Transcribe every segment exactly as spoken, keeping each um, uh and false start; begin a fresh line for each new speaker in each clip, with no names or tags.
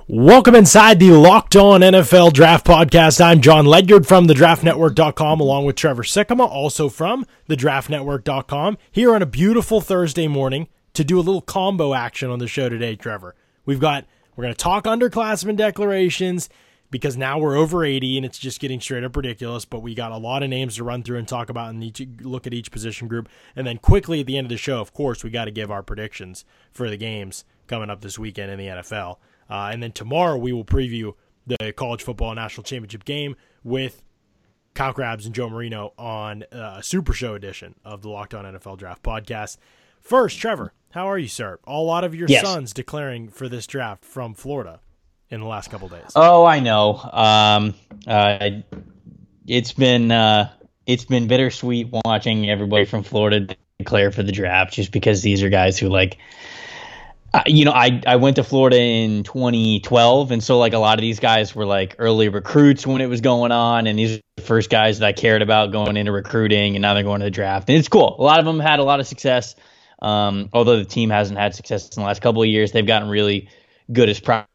Welcome inside the Locked On N F L Draft Podcast. I'm John Ledyard from the draft network dot com along with Trevor Sikkema, also from the draft network dot com, here on a beautiful Thursday morning to do a little combo action on the show today, Trevor. We've got, we're going to talk underclassmen declarations because now we're over eighty and it's just getting straight up ridiculous, but we got a lot of names to run through and talk about and each, look at each position group. And then quickly at the end of the show, of course, we got to give our predictions for the games coming up this weekend in the N F L. Uh, and then tomorrow we will preview the College Football National Championship game with Kyle Krabs and Joe Marino on uh, a Super Show edition of the Locked On N F L Draft Podcast. First, Trevor, how are you, sir? A lot of your
yes.
sons declaring for this draft from Florida in the last couple of days.
Oh, I know. Um, uh, it's been uh, it's been bittersweet watching everybody from Florida declare for the draft, just because these are guys who like. Uh, you know, I, I went to Florida in twenty twelve, and so like a lot of these guys were like early recruits when it was going on, and these are the first guys that I cared about going into recruiting, and now they're going to the draft. And it's cool. A lot of them had a lot of success, um, although the team hasn't had success in the last couple of years. They've gotten really good as prospects.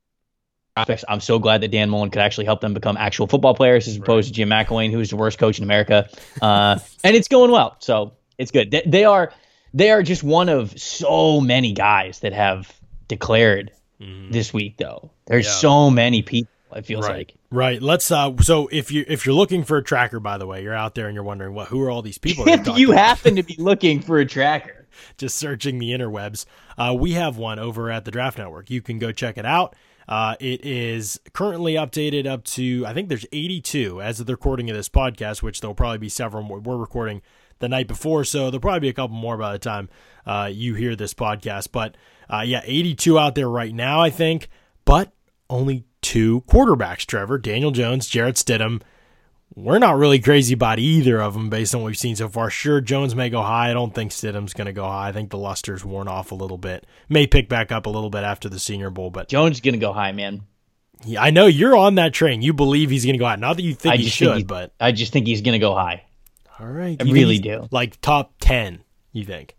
I'm so glad that Dan Mullen could actually help them become actual football players as opposed right. to Jim McElwain, who's the worst coach in America. Uh, and it's going well, so it's good. They, they are... They are just one of so many guys that have declared mm. this week, though. There's yeah. so many people, it feels
right.
like.
Right. Let's. Uh, so if you if you're looking for a tracker, by the way, you're out there and you're wondering, what? Who are all these people?
If you about? happen to be looking for a tracker,
just searching the interwebs, uh, we have one over at the Draft Network. You can go check it out. Uh, it is currently updated up to, I think there's eighty-two as of the recording of this podcast, which there'll probably be several more. We're recording the night before, so there'll probably be a couple more by the time uh, you hear this podcast. But uh, yeah, eighty-two out there right now, I think, but only two quarterbacks, Trevor, Daniel Jones, Jarrett Stidham. We're not really crazy about either of them based on what we've seen so far. Sure, Jones may go high. I don't think Stidham's going to go high. I think the luster's worn off a little bit. May pick back up a little bit after the Senior Bowl, but
Jones is going to go high, man.
Yeah, I know you're on that train. You believe he's going to go high. Not that you think
I
he should,
think
but
I just think he's going to go high.
All right.
I really do.
Like top ten, you think?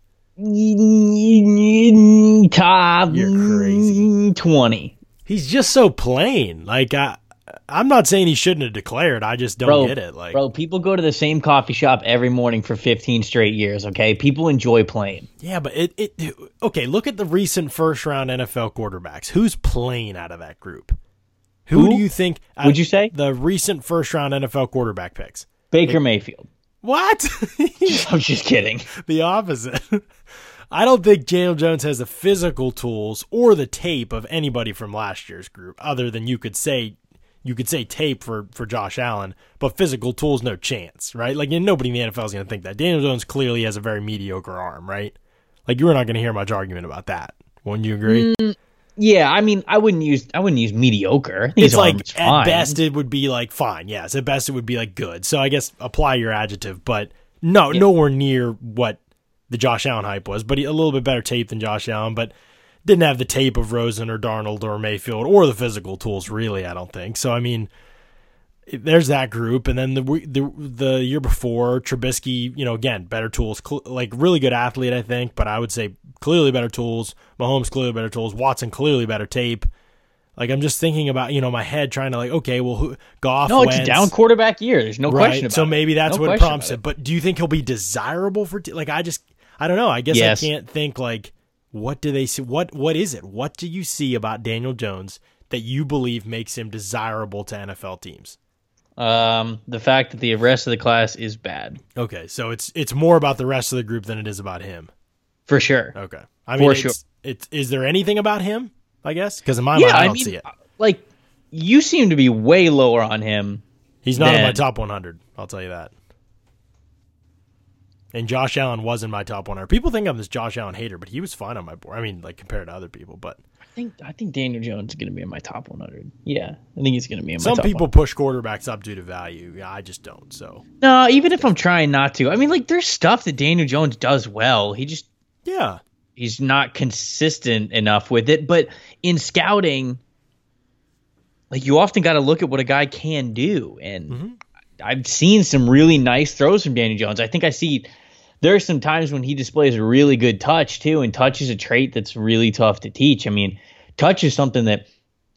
Top
You're crazy.
twenty.
He's just so plain. Like, I, I'm not saying he shouldn't have declared. I just don't
bro,
get it. Like,
Bro, people go to the same coffee shop every morning for fifteen straight years, okay? People enjoy playing.
Yeah, but it, it okay, look at the recent first-round N F L quarterbacks. Who's playing out of that group? Who, Who? do you think?
Would you say?
The recent first-round N F L quarterback picks.
Baker it, Mayfield.
What?
I'm just kidding.
The opposite. I don't think Daniel Jones has the physical tools or the tape of anybody from last year's group, other than you could say you could say tape for, for Josh Allen, but physical tools, no chance, right? Like, nobody in the N F L is going to think that. Daniel Jones clearly has a very mediocre arm, right? Like, you're not going to hear much argument about that. Wouldn't you agree?
Mm, yeah, I mean, I wouldn't use I wouldn't use mediocre. I think
it's
his
like,
arm is
at
fine.
best, it would be like fine. Yes, at best, it would be like good. So I guess apply your adjective, but no, yeah. nowhere near what the Josh Allen hype was, but he, a little bit better tape than Josh Allen, but didn't have the tape of Rosen or Darnold or Mayfield or the physical tools, really, I don't think. So, I mean, there's that group. And then the the, the year before, Trubisky, you know, again, better tools, cl- like really good athlete, I think, but I would say clearly better tools. Mahomes, clearly better tools. Watson, clearly better tape. Like, I'm just thinking about, you know, my head trying to like, okay, well, who, Goff,
No, it's
Wentz,
a down quarterback year. There's no
right?
question about
so
it.
So maybe that's
no
what prompts it.
it.
But do you think he'll be desirable for, t- like, I just, I don't know. I guess
yes.
I can't think, like, what do they see? What What is it? What do you see about Daniel Jones that you believe makes him desirable to N F L teams?
Um, the fact that the rest of the class is bad.
Okay, so it's it's more about the rest of the group than it is about him.
For sure.
Okay. I mean,
For
it's,
sure.
It's, is there anything about him, I guess? Because in my
yeah,
mind, I don't
I mean,
see it.
Like, you seem to be way lower on him.
He's not
than...
in my top one hundred, I'll tell you that. And Josh Allen was in my top one hundred. People think I'm this Josh Allen hater, but he was fine on my board. I mean, like, compared to other people, but
I think I think Daniel Jones is going to be in my top one hundred. Yeah, I think he's going to be in my
some
top
people
one hundred.
push quarterbacks up due to value. Yeah, I just don't. So
no, even if I'm trying not to, I mean, like, there's stuff that Daniel Jones does well. He just
yeah,
he's not consistent enough with it. But in scouting, like, you often got to look at what a guy can do, and mm-hmm. I've seen some really nice throws from Daniel Jones. I think I see. There are some times when he displays a really good touch, too, and touch is a trait that's really tough to teach. I mean, touch is something that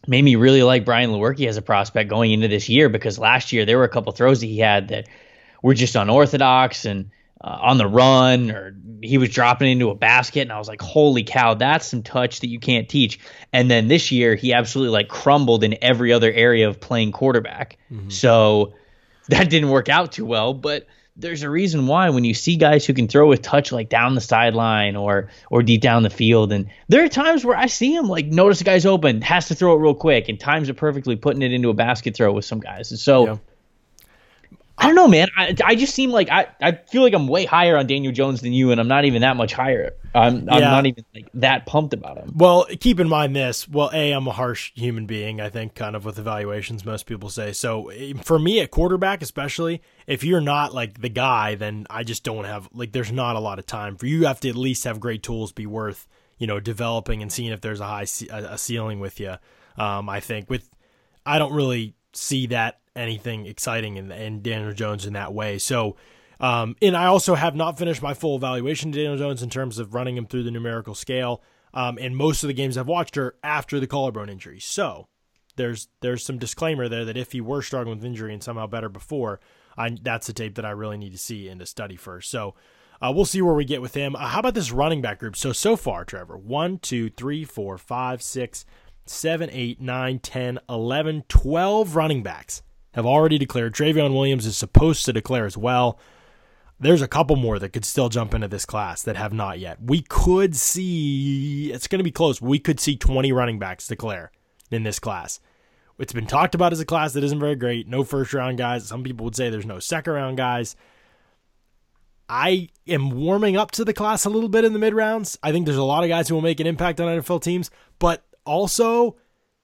made me really like Brian Lewerke as a prospect going into this year, because last year there were a couple throws that he had that were just unorthodox and uh, on the run, or he was dropping into a basket, and I was like, holy cow, that's some touch that you can't teach. And then this year he absolutely like crumbled in every other area of playing quarterback. Mm-hmm. So that didn't work out too well, but there's a reason why when you see guys who can throw with touch like down the sideline or or deep down the field, and there are times where I see him like notice a guy's open, has to throw it real quick, and times it perfectly, putting it into a basket throw with some guys. And so yeah. I don't know, man. I, I just seem like I, I feel like I'm way higher on Daniel Jones than you, and I'm not even that much higher. I'm I'm
yeah.
not even like that pumped about him.
Well, keep in mind this. Well, A, I'm a harsh human being, I think, kind of with evaluations, most people say. So for me at quarterback especially, if you're not like the guy, then I just don't have, like, there's not a lot of time. For you, you have to at least have great tools, be worth, you know, developing and seeing if there's a high a ceiling with you. Um, I think with, I don't really see that anything exciting in, in Daniel Jones in that way. So, um, and I also have not finished my full evaluation of Daniel Jones in terms of running him through the numerical scale. Um, and most of the games I've watched are after the collarbone injury. So there's, there's some disclaimer there that if he were struggling with injury and somehow better before, I, that's a tape that I really need to see and to study first. So, uh, we'll see where we get with him. Uh, how about this running back group? So, so far, Trevor, one, two, three, four, five, six, seven, eight, nine, ten, eleven, twelve running backs have already declared. Travion Williams is supposed to declare as well. There's a couple more that could still jump into this class that have not yet. We could see, it's going to be close, we could see twenty running backs declare in this class. It's been talked about as a class that isn't very great. No first-round guys. Some people would say there's no second-round guys. I am warming up to the class a little bit in the mid-rounds. I think there's a lot of guys who will make an impact on N F L teams, but also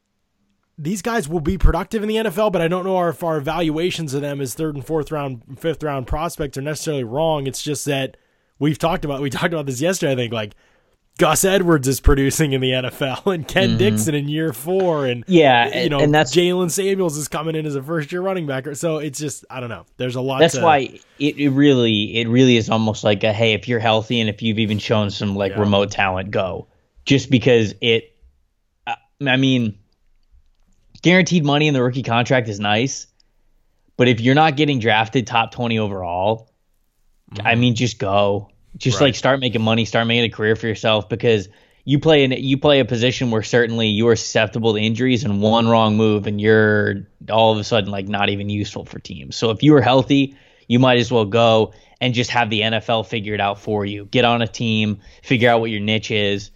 these guys will be productive in the N F L, but I don't know if our evaluations of them as third and fourth round, fifth round prospects are necessarily wrong. It's just that we've talked about, we talked about this yesterday, I think, like Gus Edwards is producing in the N F L and Ken mm-hmm. Dixon in year four. And,
yeah,
you know,
and that's
Jalen Samuels is coming in as a first year running back. So it's just, I don't know. There's a lot.
That's
to,
why it, it really, it really is almost like a, hey, if you're healthy and if you've even shown some like yeah. remote talent, go. Just because it, I mean, guaranteed money in the rookie contract is nice, but if you're not getting drafted top twenty overall, mm-hmm. I mean, just go. Just right. like start making money, start making a career for yourself, because you play in you play a position where certainly you are susceptible to injuries, and one wrong move and you're all of a sudden like not even useful for teams. So if you are healthy, you might as well go and just have the N F L figure it out for you. Get on a team, figure out what your niche is,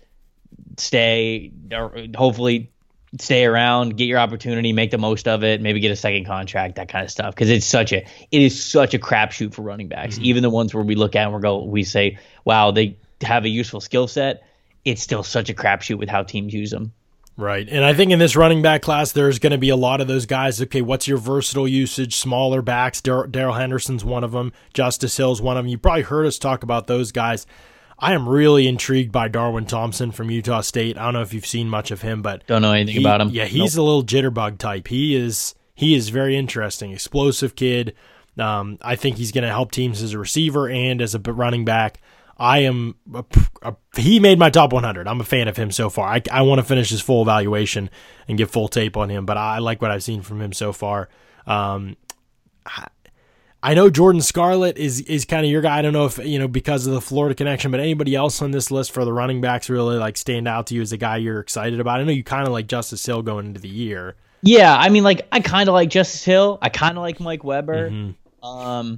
stay, or hopefully stay around, get your opportunity, make the most of it, maybe get a second contract, that kind of stuff. Because it's such a, it is such a crapshoot for running backs. Mm-hmm. Even the ones where we look at and we go, we say, wow, they have a useful skill set. It's still such a crapshoot with how teams use them.
Right. And I think in this running back class, there's going to be a lot of those guys. Okay, what's your versatile usage? Smaller backs. Dar- Darrell Henderson's one of them. Justice Hill's one of them. You probably heard us talk about those guys. I am really intrigued by Darwin Thompson from Utah State. I don't know if you've seen much of him, but
don't know anything
he,
about him.
Yeah, he's nope. a little jitterbug type. He is he is very interesting, explosive kid. Um, I think he's going to help teams as a receiver and as a running back. I am a, a, he made my top one hundred. I'm a fan of him so far. I, I want to finish his full evaluation and get full tape on him, but I like what I've seen from him so far. Um, I, I know Jordan Scarlett is is kind of your guy. I don't know if, you know, because of the Florida connection, but anybody else on this list for the running backs really like stand out to you as a guy you're excited about? I know you kind of like Justice Hill going into the year.
Yeah, I mean, like I kind of like Justice Hill. I kind of like Mike Weber. Mm-hmm. Um,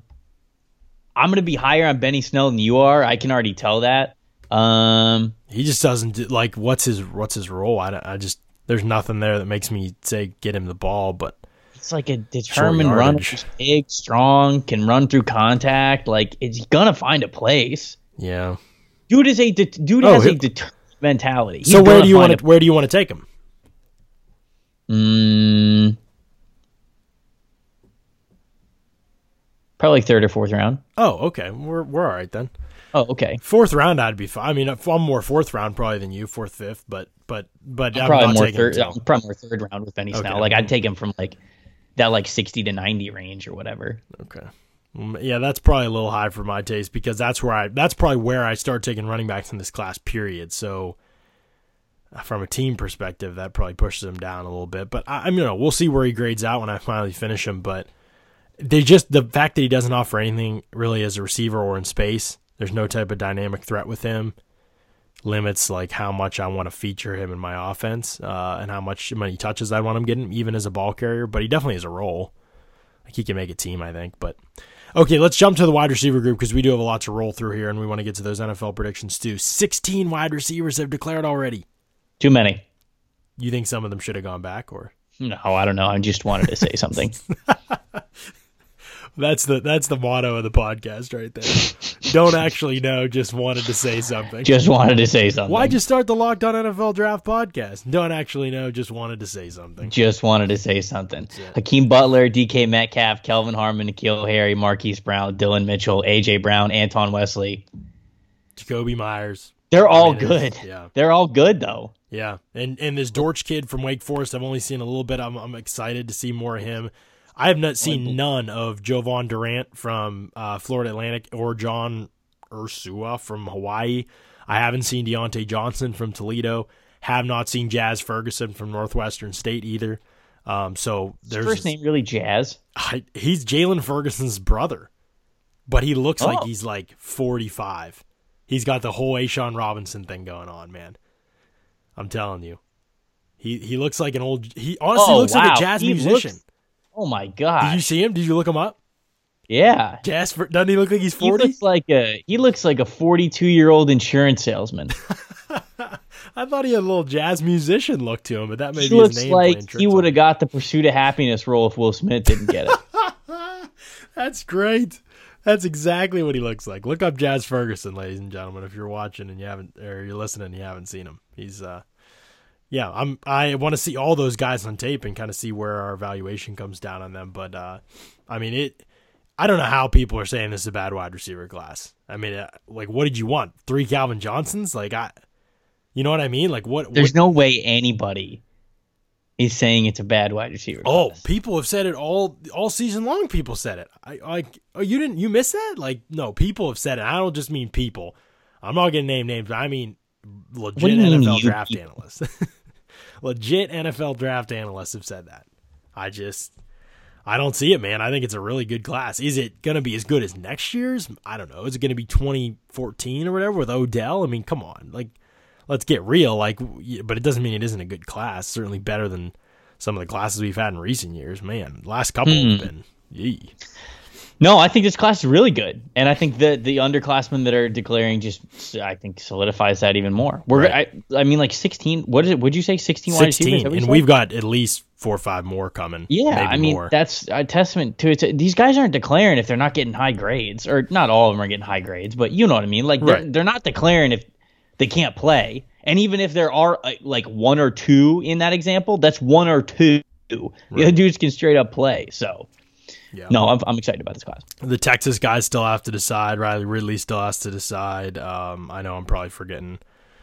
I'm going to be higher on Benny Snell than you are. I can already tell that. Um,
he just doesn't like what's his what's his role. I, I just there's nothing there that makes me say get him the ball, but.
It's like a determined runner, just big, strong, can run through contact. Like, it's gonna find a place.
Yeah,
dude is a de- dude
oh,
has
he,
a determined mentality. He's
so where do you want
to
where do you want to take him?
Mm, probably like third or fourth round.
Oh, okay, we're we're all right then.
Oh, okay.
Fourth round, I'd be fine. I mean, I'm more fourth round probably than you, fourth, fifth, but but but
I'm,
I'm
probably
not
more
taking
third.
him
I'm probably more third round with Benny Snell.
Okay.
Like I'd take him from like. That like sixty to ninety range or whatever.
Okay. Yeah, that's probably a little high for my taste because that's where I that's probably where I start taking running backs in this class, period. So from a team perspective, that probably pushes him down a little bit. But I, I mean, you know, we'll see where he grades out when I finally finish him. But they just the fact that he doesn't offer anything really as a receiver or in space. There's no type of dynamic threat with him. Limits like how much I want to feature him in my offense uh, and how much many touches I want him getting, even as a ball carrier. But he definitely has a role. Like he can make a team, I think. But okay, let's jump to the wide receiver group because we do have a lot to roll through here, and we want to get to those N F L predictions too. sixteen wide receivers have declared already.
Too many.
You think some of them should have gone back, or
no? I don't know. I just wanted to say something.
That's the that's the motto of the podcast right there. Don't actually know, just wanted to say something.
Just wanted to say something.
Why'd you start the Locked On N F L Draft podcast? Don't actually know, just wanted to say something.
Just wanted to say something. Hakeem Butler, D K Metcalf, Kelvin Harmon, N'Keal Harry, Marquise Brown, Dylan Mitchell, A J Brown, Anton Wesley,
Jacoby Myers.
They're all
I mean,
good.
Yeah,
they're all good though.
Yeah, and and this Dortch kid from Wake Forest, I've only seen a little bit. I'm I'm excited to see more of him. I have not seen none of Jovan Durant from uh, Florida Atlantic or John Ursua from Hawaii. I haven't seen Deontay Johnson from Toledo. Have not seen Jazz Ferguson from Northwestern State either. Um, so there's
His first name really Jazz.
I, he's Jalen Ferguson's brother, but he looks
Oh.
like he's like forty-five. He's got the whole Ashawn Robinson thing going on, man. I'm telling you, he he looks like an old. He honestly
Oh,
looks like
wow.
a jazz
He
musician.
looks- Oh my god!
Did you see him? Did you look him up?
Yeah,
Jazz, Fer- doesn't he look like he's
he
forty?
looks like a he looks like a forty-two-year-old insurance salesman.
I thought he had a little jazz musician look to him, but that may
He
be
looks
his name.
like
playing tricks
he
on
would have
him.
got the Pursuit of Happiness role if Will Smith didn't get it.
That's great. That's exactly what he looks like. Look up Jazz Ferguson, ladies and gentlemen, if you're watching and you haven't, or you're listening and you haven't seen him. He's, uh, yeah, I'm. I want to see all those guys on tape and kind of see where our evaluation comes down on them. But uh, I mean, it. I don't know how people are saying this is a bad wide receiver class. I mean, uh, like, what did you want? Three Calvin Johnsons? Like, I, you know what I mean? Like, what?
There's
what,
no way anybody is saying it's a bad wide receiver.
Oh,
class.
people have said it all all season long. People said it. I like. Oh, you didn't. You missed that? Like, no, people have said it. I don't just mean people. I'm not gonna name names. I mean legit
What do you mean,
N F L
you
draft
people?
analysts. Legit N F L draft analysts have said that. I just, I don't see it, man. I think it's a really good class. Is it gonna be as good as next year's? I don't know. Is it gonna be twenty fourteen or whatever with Odell? I mean, come on. Like, let's get real. Like, but it doesn't mean it isn't a good class. Certainly better than some of the classes we've had in recent years, man. The last couple
Hmm.
have been, yee.
No, I think this class is really good, and I think that the underclassmen that are declaring just, I think, solidifies that even more. We're,
Right.
I, I mean, like sixteen. What is it? Would you say sixteen wide receivers? Is
sixteen,
that what you
and
said?
we've got at least four or five more coming.
Yeah,
maybe
I mean,
more.
that's a testament to it. These guys aren't declaring if they're not getting high grades, or not all of them are getting high grades, but you know what I mean. Like, they're,
Right.
they're not declaring if they can't play, and even if there are uh, like one or two in that example, that's one or two. The other dudes can straight up play. So,
Yeah.
no, I'm, I'm excited about this class.
The Texas guys still have to decide. Riley Ridley still has to decide. Um, I know I'm probably forgetting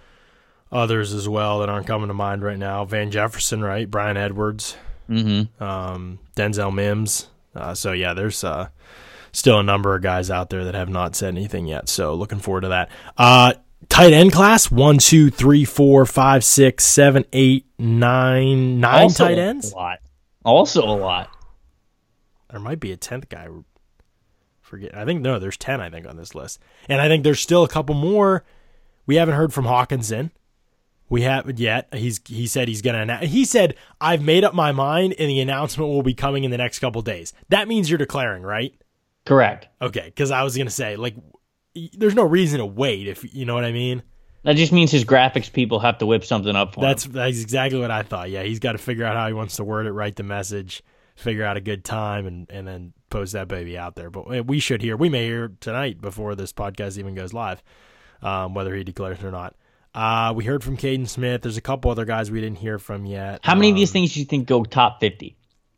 others as well that aren't coming to mind right now. Van Jefferson, right? Brian Edwards,
Mm-hmm.
um, Denzel Mims. Uh, so, yeah, there's uh, still a number of guys out there that have not said anything yet. So, looking forward to that. Uh, tight end class, one, two, three, four, five, six, seven, eight, nine, nine
Also
tight ends.
A lot. Also a lot.
There might be a tenth guy. Forget. I think no. There's ten. I think on this list, and I think there's still a couple more. We haven't heard from Hawkinson. We haven't yet. He's he said he's gonna. Announce, he said I've made up my mind, and the announcement will be coming in the next couple days. That means you're declaring, right?
Correct.
Okay. Because I was gonna say like, there's no reason to wait. If you know what I mean.
That just means his graphics people have to whip something up for
That's
him.
that's exactly what I thought. Yeah, he's got to figure out how he wants to word it, write the message, figure out a good time, and, and then post that baby out there. But we should hear, we may hear tonight before this podcast even goes live, um, whether he declares or not. Uh, we heard from Caden Smith. There's a couple other guys we didn't hear from yet.
How many
um,
of these things do you think go top fifty?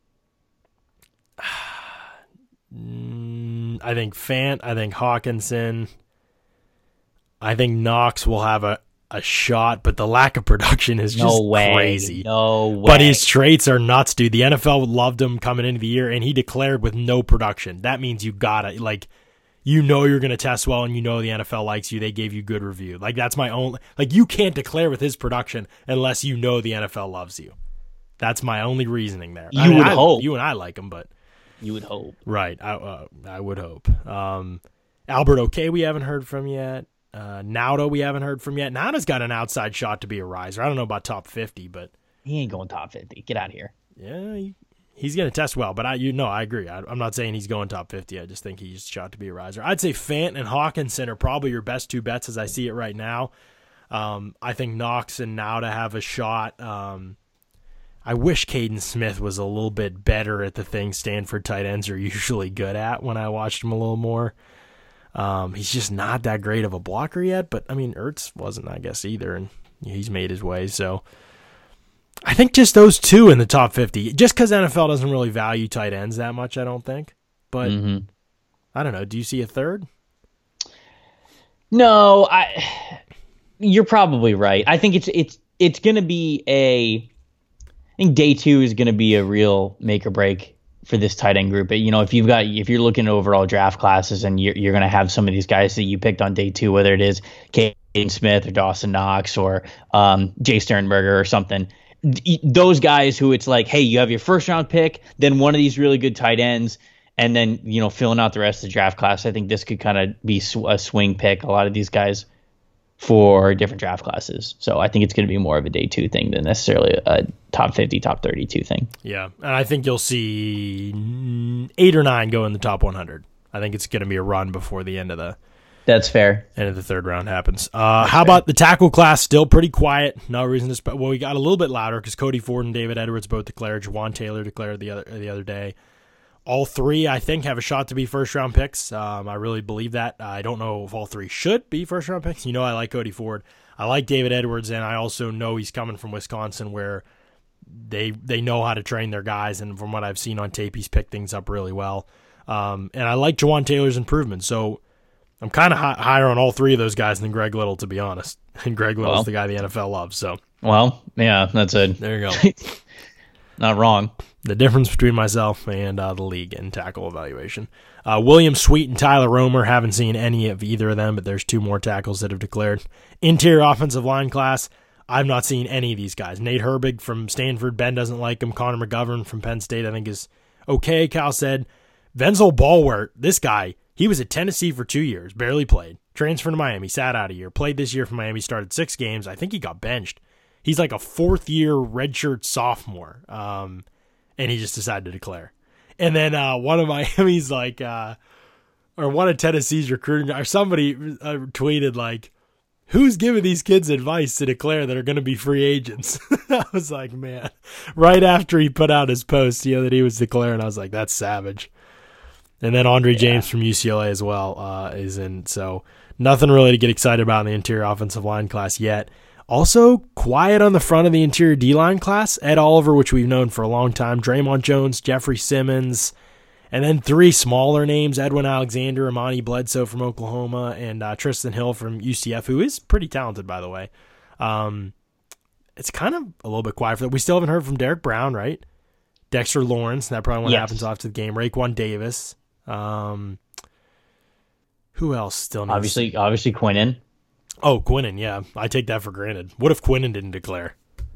mm, I think Fant. I think Hawkinson. I think Knox will have a, a shot, but the lack of production is just
No way.
crazy.
No way.
But his traits are nuts, dude. The N F L loved him coming into the year, and he declared with no production. That means you gotta like, you know you're going to test well and you know the N F L likes you. They gave you good review. Like, that's my only, like, you can't declare with his production unless you know the N F L loves you. That's my only reasoning there.
You
I mean,
would
I,
hope.
You and I like him, but.
You would hope.
Right. I, uh, I would hope. Um, Albert Okay, we haven't heard from yet. Uh, Nauta, we haven't heard from yet. Nauta's got an outside shot to be a riser. I don't know about top fifty, but.
He ain't going top fifty. Get out of here.
Yeah, he, he's going to test well, but I, you know, I agree. I, I'm not saying he's going top fifty. I just think he's shot to be a riser. I'd say Fant and Hawkinson are probably your best two bets as I see it right now. Um, I think Knox and Nauta have a shot. Um, I wish Caden Smith was a little bit better at the things Stanford tight ends are usually good at when I watched him a little more. Um, he's just not that great of a blocker yet, but I mean, Ertz wasn't, I guess, either, and he's made his way, so. I think just those two in the top fifty, just because N F L doesn't really value tight ends that much, I don't think. But
mm-hmm. I
don't know. Do you see a third?
No, I. You're probably right. I think it's it's it's going to be a. I think day two is going to be a real make or break for this tight end group. But, you know, if you've got if you're looking at overall draft classes and you're you're going to have some of these guys that you picked on day two, whether it is Caden Smith or Dawson Knox or um, Jay Sternberger or something. Those guys who it's like, hey, you have your first round pick, then one of these really good tight ends, and then, you know, filling out the rest of the draft class. I think this could kind of be a swing pick, a lot of these guys for different draft classes. So I think it's going to be more of a day two thing than necessarily a top fifty, top thirty-two thing.
Yeah, and I think you'll see eight or nine go in the top one hundred. I think it's going to be a run before the end of the
That's fair.
End of the third round happens. Uh, how fair. About the tackle class? Still pretty quiet. No reason to. Sp- well, we got a little bit louder because Cody Ford and David Edwards both declared. Juwan Taylor declared the other the other day. All three, I think, have a shot to be first round picks. Um, I really believe that. I don't know if all three should be first round picks. You know, I like Cody Ford. I like David Edwards, and I also know he's coming from Wisconsin, where they they know how to train their guys. And from what I've seen on tape, he's picked things up really well. Um, and I like Juwan Taylor's improvement. So. I'm kind of high, higher on all three of those guys than Greg Little, to be honest. And Greg Little's well, the guy the N F L loves. So,
well, yeah, that's it.
There you go.
Not wrong.
The difference between myself and uh, the league in tackle evaluation. Uh, William Sweet and Tyler Romer, haven't seen any of either of them, but there's two more tackles that have declared. Interior offensive line class, I've not seen any of these guys. Nate Herbig from Stanford, Ben doesn't like him. Connor McGovern from Penn State, I think, is okay. Cal said, Venzel Ballwart, this guy, he was at Tennessee for two years, barely played. Transferred to Miami, sat out a year. Played this year for Miami, started six games. I think he got benched. He's like a fourth-year redshirt sophomore, um, and he just decided to declare. And then uh, one of Miami's like, uh, or one of Tennessee's recruiting, or somebody uh, tweeted like, who's giving these kids advice to declare that are going to be free agents? I was like, man. Right after he put out his post, you know, that he was declaring, I was like, that's savage. And then Andre yeah. James from U C L A as well uh, is in. So nothing really to get excited about in the interior offensive line class yet. Also, quiet on the front of the interior D-line class. Ed Oliver, which we've known for a long time. Draymond Jones, Jeffrey Simmons. And then three smaller names, Edwin Alexander, Amani Bledsoe from Oklahoma, and uh, Tristan Hill from U C F, who is pretty talented, by the way. Um, it's kind of a little bit quiet for that. We still haven't heard from Derek Brown, right? Dexter Lawrence, that probably what yes. happens off to the game. Raekwon Davis. Um, who else still needs?
Obviously, obviously Quinnen.
Oh, Quinnen, yeah. I take that for granted. What if Quinnen didn't declare?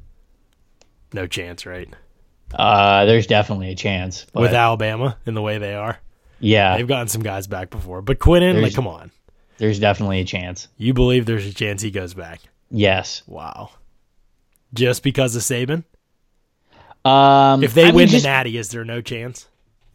No chance, right?
Uh, there's definitely a chance.
But with Alabama in the way they are.
Yeah.
They've gotten some guys back before. But Quinnen, there's, like, come on.
There's definitely a chance.
You believe there's a chance he goes back?
Yes.
Wow. Just because of Saban?
Um,
if they
I
win
mean, just,
the Natty, is there no chance?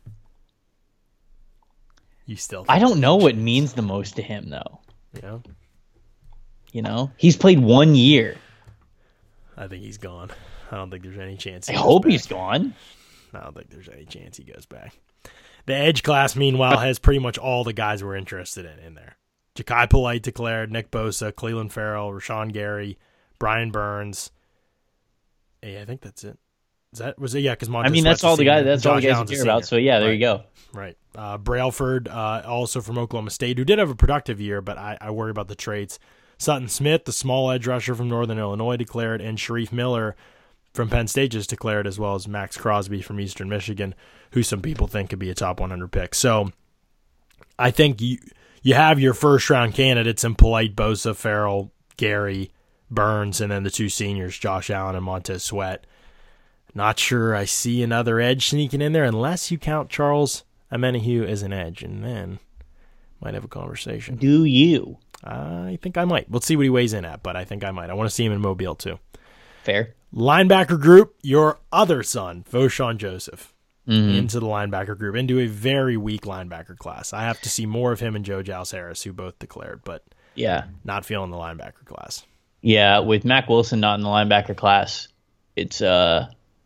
You still
I don't know what means the most to him, though.
Yeah.
You know? He's played one year.
I think he's gone. I don't think there's any chance
he I hope back. He's gone.
I don't think there's any chance he goes back. The edge class, meanwhile, has pretty much all the guys we're interested in in there. Ja'Kai Polite declared, Nick Bosa, Cleveland Farrell, Rashawn Gary, Brian Burns. Hey, I think that's it. Is that was it? Yeah, because
I mean that's all the guys. That's all the guys you care about. So yeah, there
right.
you go.
Right. Uh, Brailford, uh, also from Oklahoma State, who did have a productive year, but I, I worry about the traits. Sutton Smith, the small edge rusher from Northern Illinois, declared, and Sharif Miller from Penn State just declared, as well as Max Crosby from Eastern Michigan, who some people think could be a top one hundred pick. So I think you, you have your first round candidates in Polite, Bosa, Farrell, Gary, Burns, and then the two seniors, Josh Allen and Montez Sweat. Not sure I see another edge sneaking in there unless you count Charles Omenihu as an edge, and then might have a conversation.
Do you?
I think I might. We'll see what he weighs in at, but I think I might. I want to see him in Mobile too.
Fair.
Linebacker group, your other son, Vosean Joseph,
mm-hmm.
into the linebacker group, into a very weak linebacker class. I have to see more of him and Joe Giles Harris, who both declared, but
yeah,
not feeling the linebacker class.
Yeah, with Mack Wilson not in the linebacker class, it's uh,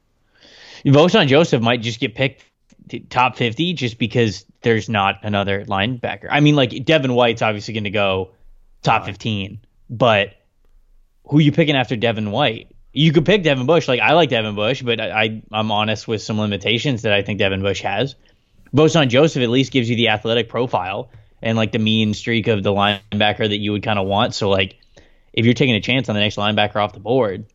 Vosean Joseph might just get picked top fifty just because there's not another linebacker. I mean, like Devin White's obviously going to go top fifteen, but who are you picking after Devin White? You could pick Devin Bush. Like I like Devin Bush, but I, I I'm honest with some limitations that I think Devin Bush has. Vosean Joseph at least gives you the athletic profile and like the mean streak of the linebacker that you would kind of want. So like if you're taking a chance on the next linebacker off the board,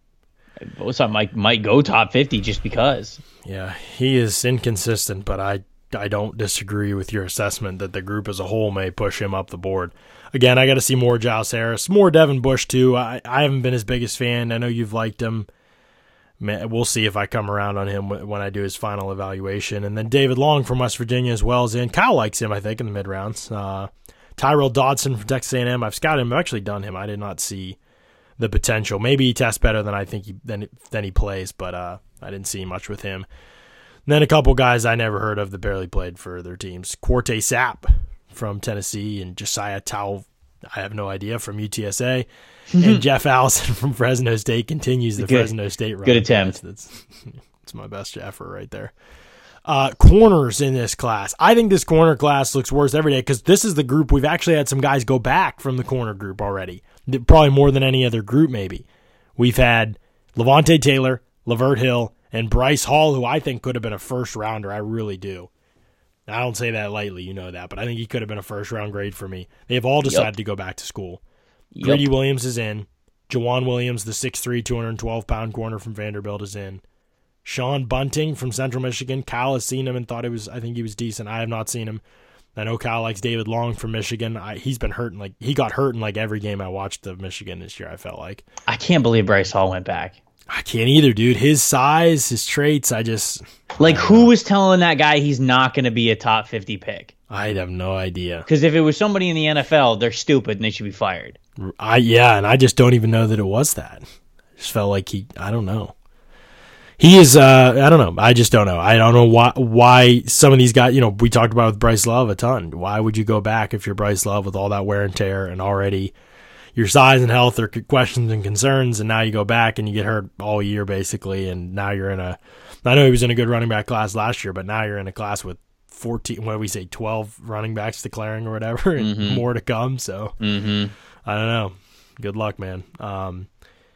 Vosean might might go top fifty just because.
Yeah, he is inconsistent, but I I don't disagree with your assessment that the group as a whole may push him up the board. Again, I got to see more Giles Harris, more Devin Bush too. I, I haven't been his biggest fan. I know you've liked him. Man, we'll see if I come around on him when I do his final evaluation. And then David Long from West Virginia as well is in. Kyle likes him, I think, in the mid rounds. Uh, Tyrell Dodson from Texas A and M. I've scouted him. I've actually done him. I did not see the potential. Maybe he tests better than I think he than than he plays, but uh, I didn't see much with him. And then a couple guys I never heard of that barely played for their teams. Quarte Sapp from Tennessee and Josiah Towle, I have no idea, from U T S A. And Jeff Allison from Fresno State continues the
good,
Fresno State run.
Good attempt.
That's, that's my best effort right there. Uh, corners in this class. I think this corner class looks worse every day because this is the group we've actually had some guys go back from the corner group already. Probably more than any other group maybe. We've had Levante Taylor, Lavert Hill, and Bryce Hall, who I think could have been a first rounder. I really do. I don't say that lightly, you know that, but I think he could have been a first round grade for me. They have all decided yep. to go back to school. Yep. Greedy Williams is in. Jawan Williams, the six three, two hundred twelve pound corner from Vanderbilt, is in. Sean Bunting from Central Michigan. Kyle has seen him and thought it was. I think he was decent. I have not seen him. I know Kyle likes David Long from Michigan. I, he's been hurting. Like he got hurt in like every game I watched of Michigan this year. I felt like.
I can't believe Bryce Hall went back.
I can't either, dude. His size, his traits, I just...
Like, I who was telling that guy he's not going to be a top fifty pick?
I have no idea.
Because if it was somebody in the N F L, they're stupid and they should be fired.
I Yeah, and I just don't even know that it was that. I just felt like he... I don't know. He is... Uh, I don't know. I just don't know. I don't know why why some of these guys... You know, we talked about with Bryce Love a ton. Why would you go back if you're Bryce Love with all that wear and tear and already... Your size and health are questions and concerns, and now you go back and you get hurt all year basically, and now you're in a – I know he was in a good running back class last year, but now you're in a class with fourteen – what do we say, twelve running backs declaring or whatever, and mm-hmm. more to come. So,
mm-hmm.
I don't know. Good luck, man. Um,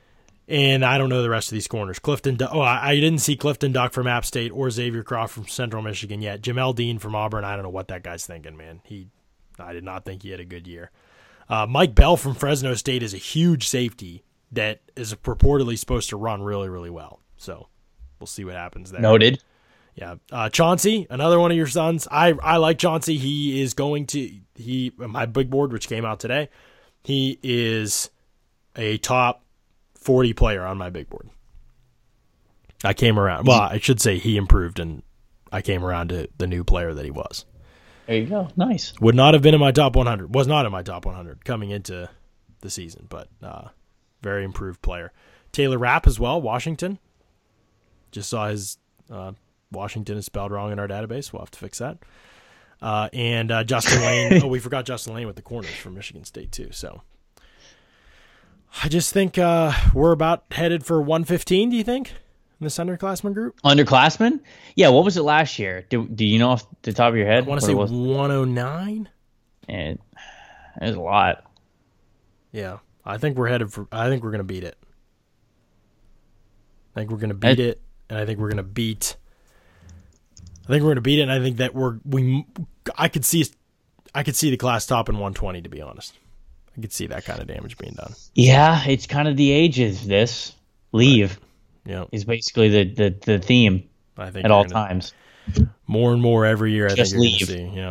and I don't know the rest of these corners. Clifton – oh, I, I didn't see Clifton Duck from App State or Xavier Croft from Central Michigan yet. Jamel Dean from Auburn, I don't know what that guy's thinking, man. He – I did not think he had a good year. Uh, Mike Bell from Fresno State is a huge safety that is purportedly supposed to run really, really well. So we'll see what happens there.
Noted.
Yeah. Uh, Chauncey, another one of your sons. I, I like Chauncey. He is going to – he my big board, which came out today, he is a top forty player on my big board. I came around. Well, I should say he improved, and I came around to the new player that he was.
There you go. Nice.
Would not have been in my top one hundred. Was not in my top one hundred coming into the season, but uh, very improved player. Taylor Rapp as well, Washington. Just saw his uh, Washington is spelled wrong in our database. We'll have to fix that. Uh, and uh, Justin Lane. Oh, we forgot Justin Lane with the corners from Michigan State too. So I just think uh, we're about headed for one fifteen, do you think? In this underclassmen group?
Underclassmen? Yeah, what was it last year? Do do you know off the top of your head?
I want to say one oh nine.
And there's a lot.
Yeah. I think we're headed for I think we're gonna beat it. I think we're gonna beat it, and I think we're gonna beat I think we're gonna beat it, and I think that we're we I could see I could see the class top in one twenty, to be honest. I could see that kind of damage being done.
Yeah, it's kind of the ages this. Leave.
Right. Yeah,
is basically the, the, the theme
I think
at all
gonna,
times.
More and more every year, I
Just
think you're
leave.
going to see. Yeah,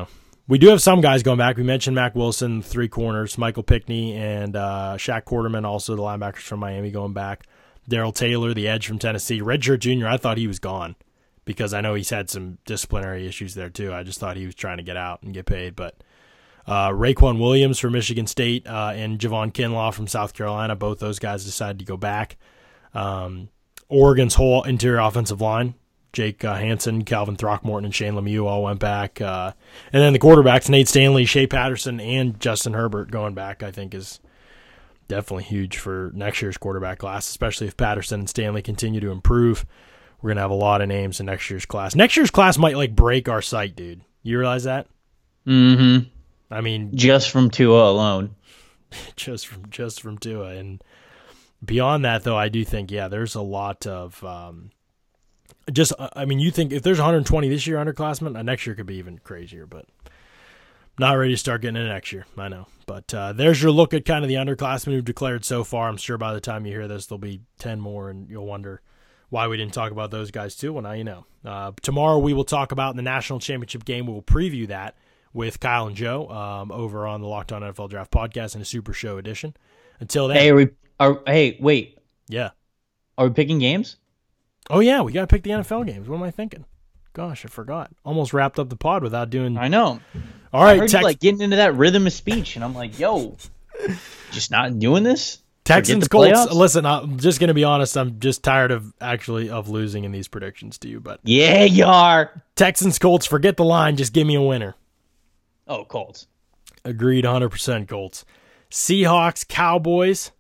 we do have some guys going back. We mentioned Mac Wilson, three corners, Michael Pickney, and uh, Shaq Quarterman, also the linebackers from Miami going back. Darrell Taylor, the edge from Tennessee. Redshirt Junior, I thought he was gone because I know he's had some disciplinary issues there too. I just thought he was trying to get out and get paid. But uh, Raequan Williams from Michigan State uh, and Javon Kinlaw from South Carolina, both those guys decided to go back. Um, Oregon's whole interior offensive line, Jake uh, Hansen, Calvin Throckmorton, and Shane Lemieux all went back. Uh, and then the quarterbacks, Nate Stanley, Shea Patterson, and Justin Herbert going back, I think is definitely huge for next year's quarterback class, especially if Patterson and Stanley continue to improve. We're going to have a lot of names in next year's class. Next year's class might like break our site, dude. You realize that?
Mm-hmm.
I mean,
just from Tua alone.
just from just from Tua. And beyond that, though, I do think, yeah, there's a lot of um, just, I mean, you think if there's one hundred twenty this year underclassmen, uh, next year could be even crazier, but not ready to start getting into next year. I know. But uh, there's your look at kind of the underclassmen who've declared so far. I'm sure by the time you hear this, there'll be ten more, and you'll wonder why we didn't talk about those guys too. Well, now you know. Uh, tomorrow we will talk about the national championship game. We will preview that with Kyle and Joe um, over on the Locked On N F L Draft podcast in a Super Show edition. Until then.
Hey, are we, are, hey, wait.
Yeah.
Are we picking games?
Oh, yeah. We got to pick the N F L games. What am I thinking? Gosh, I forgot. Almost wrapped up the pod without doing.
I know.
All right,
I heard
Tex-
you, like getting into that rhythm of speech, and I'm like, yo, just not doing this.
Texans Colts. Listen, I'm just gonna be honest. I'm just tired of actually of losing in these predictions to you. But
yeah, you are.
Texans Colts. Forget the line. Just give me a winner.
Oh, Colts.
Agreed. one hundred percent Colts. Seahawks Cowboys.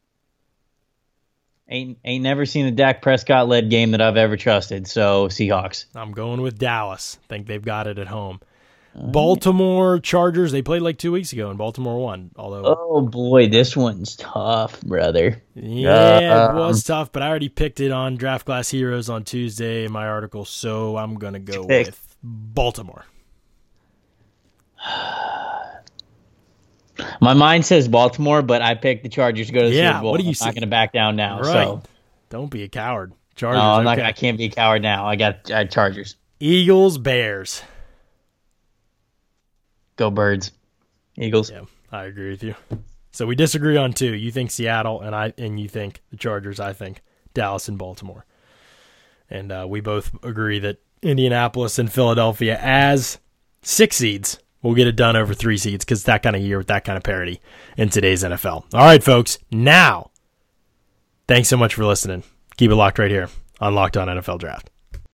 Ain't ain't never seen a Dak Prescott led game that I've ever trusted. So Seahawks.
I'm going with Dallas. Think they've got it at home. All Baltimore right. Chargers. They played like two weeks ago, and Baltimore won. Although,
oh boy, this one's tough, brother.
Yeah, uh, it was tough, but I already picked it on Draft Class Heroes on Tuesday in my article, so I'm gonna go pick. with Baltimore.
My mind says Baltimore, but I picked the Chargers to go to the
yeah,
Super Bowl.
What do you
I'm
say?
not going to back down now.
Right.
So
don't be a coward. Chargers.
No, I'm
okay.
not. I can't be a coward now. I got uh, Chargers.
Eagles, Bears.
Go Birds. Eagles.
Yeah, I agree with you. So we disagree on two. You think Seattle, and I and you think the Chargers. I think Dallas and Baltimore. And uh, we both agree that Indianapolis and Philadelphia as six seeds. We'll get it done over three seeds because that kind of year with that kind of parity in today's N F L. All right, folks. Now, thanks so much for listening. Keep it locked right here on Locked On N F L Draft.